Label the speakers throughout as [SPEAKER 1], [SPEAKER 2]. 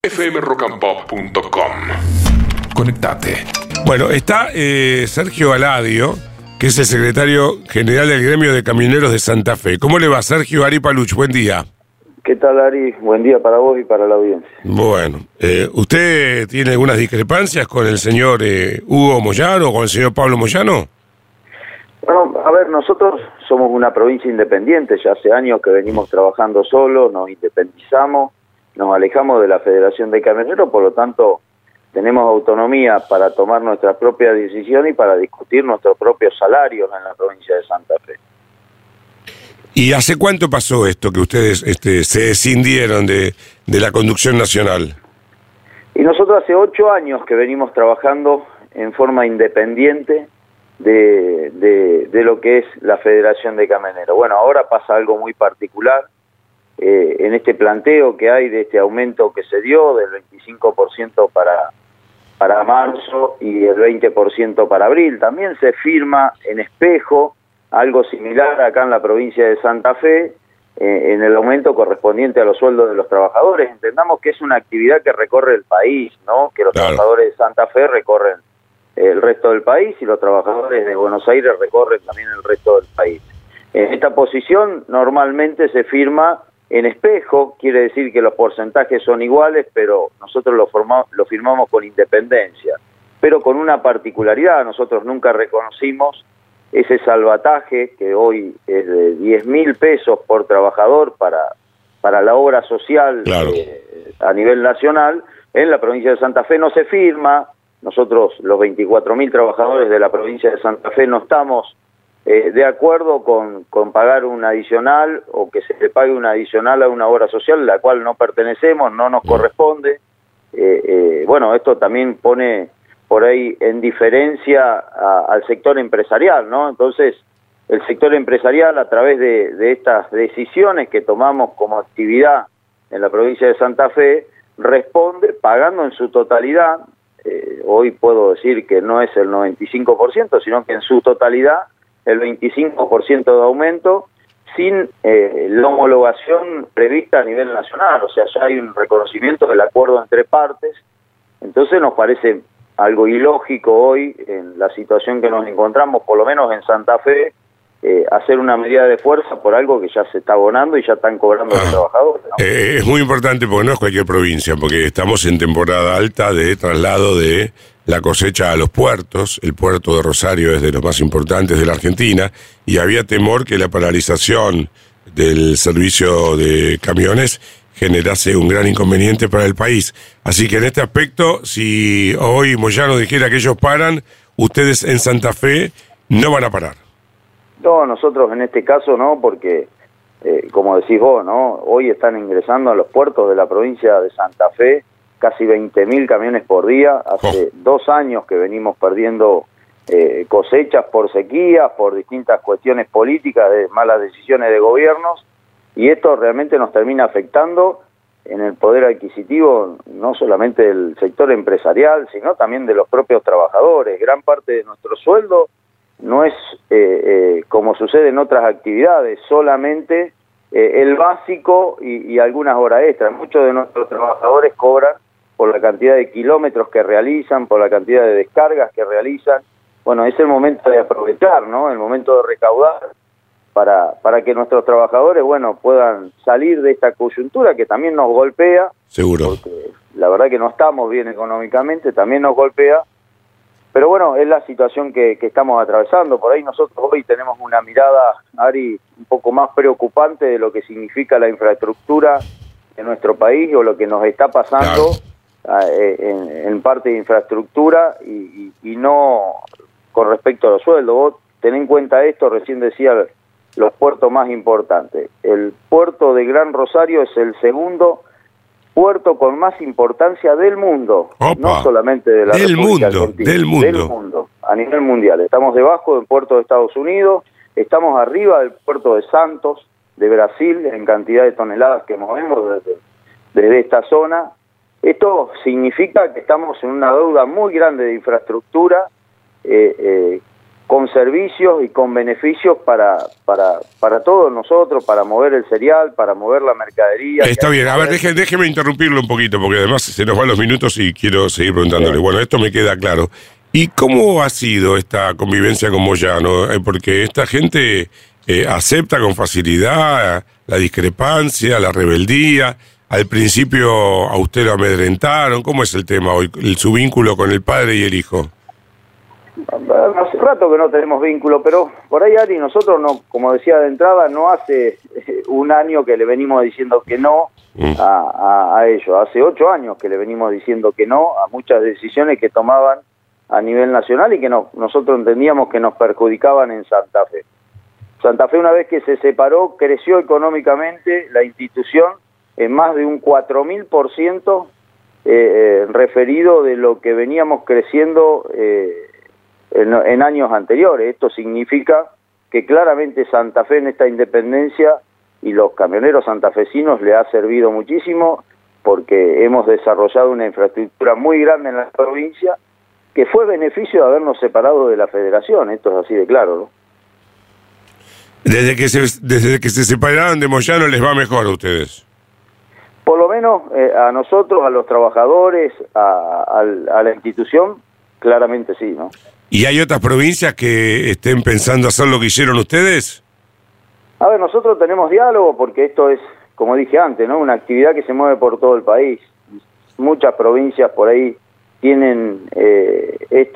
[SPEAKER 1] fmrockandpop.com. Conectate.
[SPEAKER 2] Bueno, está Sergio Aladio, que es el secretario general del gremio de camioneros de Santa Fe. ¿Cómo le va, Sergio? Ari Paluch, buen día.
[SPEAKER 3] ¿Qué tal, Ari? Buen día para vos y para la audiencia.
[SPEAKER 2] Bueno, ¿usted tiene algunas discrepancias con el señor Hugo Moyano o con el señor Pablo Moyano?
[SPEAKER 3] Bueno, a ver, nosotros somos una provincia independiente, ya hace años que venimos trabajando solos, nos independizamos, nos alejamos de la Federación de Camioneros, por lo tanto tenemos autonomía para tomar nuestras propias decisiones y para discutir nuestros propios salarios en la provincia de Santa Fe.
[SPEAKER 2] ¿Y hace cuánto pasó esto que ustedes se escindieron de la conducción nacional?
[SPEAKER 3] Y nosotros hace 8 años que venimos trabajando en forma independiente de lo que es la Federación de Camioneros. Bueno, ahora pasa algo muy particular. En este planteo que hay de este aumento que se dio del 25% para marzo y el 20% para abril, también se firma en espejo algo similar acá en la provincia de Santa Fe, en el aumento correspondiente a los sueldos de los trabajadores. Entendamos que es una actividad que recorre el país, ¿no? Que los trabajadores de Santa Fe recorren el resto del país y los trabajadores de Buenos Aires recorren también el resto del país. En esta posición normalmente se firma en espejo, quiere decir que los porcentajes son iguales, pero nosotros lo firmamos con independencia, pero con una particularidad. Nosotros nunca reconocimos ese salvataje que hoy es de 10.000 pesos por trabajador para la obra social. Claro. A nivel nacional. En la provincia de Santa Fe no se firma. Nosotros, los 24.000 trabajadores de la provincia de Santa Fe, no estamos de acuerdo con pagar un adicional o que se le pague un adicional a una obra social, la cual no pertenecemos, no nos corresponde. Bueno, esto también pone por ahí en diferencia al sector empresarial, ¿no? Entonces, el sector empresarial, a través de estas decisiones que tomamos como actividad en la provincia de Santa Fe, responde pagando en su totalidad. Hoy puedo decir que no es el 95%, sino que en su totalidad el 25% de aumento sin la homologación prevista a nivel nacional. O sea, ya hay un reconocimiento del acuerdo entre partes. Entonces nos parece algo ilógico hoy, en la situación que nos encontramos, por lo menos en Santa Fe, hacer una medida de fuerza por algo que ya se está abonando y ya están cobrando los trabajadores, ¿no?
[SPEAKER 2] Es muy importante porque no es cualquier provincia, porque estamos en temporada alta de traslado de la cosecha a los puertos. El puerto de Rosario es de los más importantes de la Argentina y había temor que la paralización del servicio de camiones generase un gran inconveniente para el país. Así que en este aspecto, si hoy Moyano dijera que ellos paran, ustedes en Santa Fe no van a parar.
[SPEAKER 3] No, nosotros en este caso no, porque como decís vos, ¿no? Hoy están ingresando a los puertos de la provincia de Santa Fe casi 20.000 camiones por día. Hace 2 años que venimos perdiendo cosechas por sequías, por distintas cuestiones políticas, de malas decisiones de gobiernos, y esto realmente nos termina afectando en el poder adquisitivo, no solamente del sector empresarial, sino también de los propios trabajadores. Gran parte de nuestro sueldo no es, como sucede en otras actividades, solamente el básico y algunas horas extras. Muchos de nuestros trabajadores cobran por la cantidad de kilómetros que realizan, por la cantidad de descargas que realizan. Bueno, es el momento de aprovechar, ¿no? El momento de recaudar para que nuestros trabajadores, bueno, puedan salir de esta coyuntura que también nos golpea.
[SPEAKER 2] Seguro.
[SPEAKER 3] Porque la verdad que no estamos bien económicamente, también nos golpea. Pero bueno, es la situación que estamos atravesando. Por ahí nosotros hoy tenemos una mirada, Ari, un poco más preocupante de lo que significa la infraestructura en nuestro país o lo que nos está pasando, claro, en parte de infraestructura y no con respecto a los sueldos. Vos ten en cuenta esto, recién decía los puertos más importantes. El puerto de Gran Rosario es el segundo puerto con más importancia del mundo. ¡Opa! No solamente de la República Argentina, del mundo, a nivel mundial. Estamos debajo del puerto de Estados Unidos, estamos arriba del puerto de Santos, de Brasil, en cantidad de toneladas que movemos desde esta zona. Esto significa que estamos en una deuda muy grande de infraestructura, con servicios y con beneficios para todos nosotros, para mover el cereal, para mover la mercadería.
[SPEAKER 2] Está bien, a ver, déjeme interrumpirlo un poquito, porque además se nos van los minutos y quiero seguir preguntándole. Bueno, esto me queda claro. ¿Y cómo ha sido esta convivencia con Moyano? Porque esta gente acepta con facilidad la discrepancia, la rebeldía. Al principio a usted lo amedrentaron. ¿Cómo es el tema hoy, su vínculo con el padre y el hijo?
[SPEAKER 3] Hace rato que no tenemos vínculo, pero por ahí, Ari, nosotros, no, como decía de entrada, no hace un año que le venimos diciendo que no a ellos. Hace 8 años que le venimos diciendo que no a muchas decisiones que tomaban a nivel nacional y que nosotros entendíamos que nos perjudicaban en Santa Fe. Santa Fe, una vez que se separó, creció económicamente la institución en más de un 4.000% referido de lo que veníamos creciendo en años anteriores. Esto significa que claramente Santa Fe en esta independencia y los camioneros santafesinos le ha servido muchísimo, porque hemos desarrollado una infraestructura muy grande en la provincia que fue beneficio de habernos separado de la federación. Esto es así de claro, ¿no?
[SPEAKER 2] Desde que se separaron de Moyano les va mejor a ustedes.
[SPEAKER 3] Por lo menos a nosotros, a los trabajadores, a la institución, claramente sí, ¿no?
[SPEAKER 2] ¿Y hay otras provincias que estén pensando hacer lo que hicieron ustedes?
[SPEAKER 3] A ver, nosotros tenemos diálogo porque esto es, como dije antes, ¿no? Una actividad que se mueve por todo el país. Muchas provincias por ahí tienen es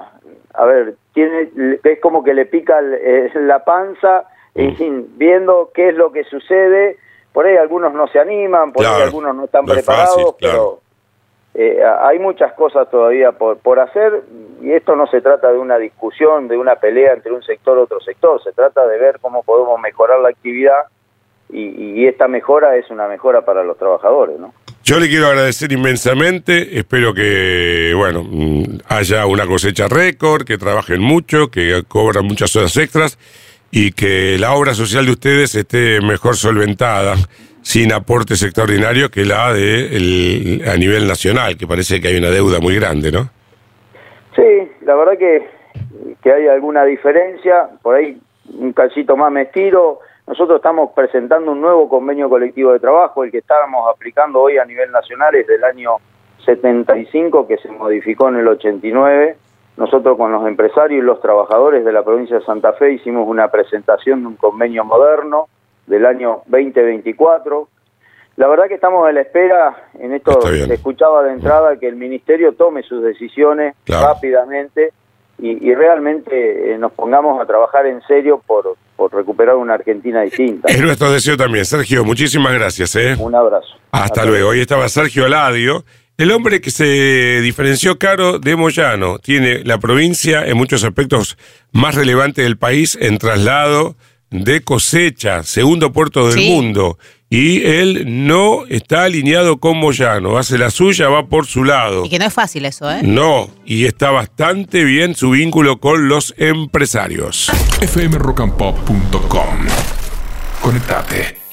[SPEAKER 3] como que le pica la panza viendo qué es lo que sucede. Por ahí algunos no se animan, por ahí algunos no están preparados, fácil, claro. Pero hay muchas cosas todavía por hacer, y esto no se trata de una discusión, de una pelea entre un sector y otro sector, se trata de ver cómo podemos mejorar la actividad, y esta mejora es una mejora para los trabajadores, ¿no?
[SPEAKER 2] Yo le quiero agradecer inmensamente, espero que, haya una cosecha récord, que trabajen mucho, que cobran muchas horas extras, y que la obra social de ustedes esté mejor solventada, sin aportes extraordinarios, que la a nivel nacional, que parece que hay una deuda muy grande, ¿no?
[SPEAKER 3] Sí, la verdad que hay alguna diferencia, por ahí un cachito más me estiro. Nosotros estamos presentando un nuevo convenio colectivo de trabajo, el que estábamos aplicando hoy a nivel nacional es del año 75, que se modificó en el 89. Nosotros con los empresarios y los trabajadores de la provincia de Santa Fe hicimos una presentación de un convenio moderno del año 2024. La verdad que estamos a la espera, en esto se escuchaba de entrada, que el Ministerio tome sus decisiones rápidamente y realmente nos pongamos a trabajar en serio por recuperar una Argentina distinta.
[SPEAKER 2] Es nuestro deseo también. Sergio, muchísimas gracias.
[SPEAKER 3] Un abrazo.
[SPEAKER 2] Hasta luego. Hoy estaba Sergio Aladio, el hombre que se diferenció claro de Moyano. Tiene la provincia en muchos aspectos más relevante del país en traslado de cosecha, segundo puerto del mundo. Y él no está alineado con Moyano, hace la suya, va por su lado.
[SPEAKER 4] Y que no es fácil eso, ¿eh?
[SPEAKER 2] No, y está bastante bien su vínculo con los empresarios.
[SPEAKER 1] fmrockandpop.com. Conectate.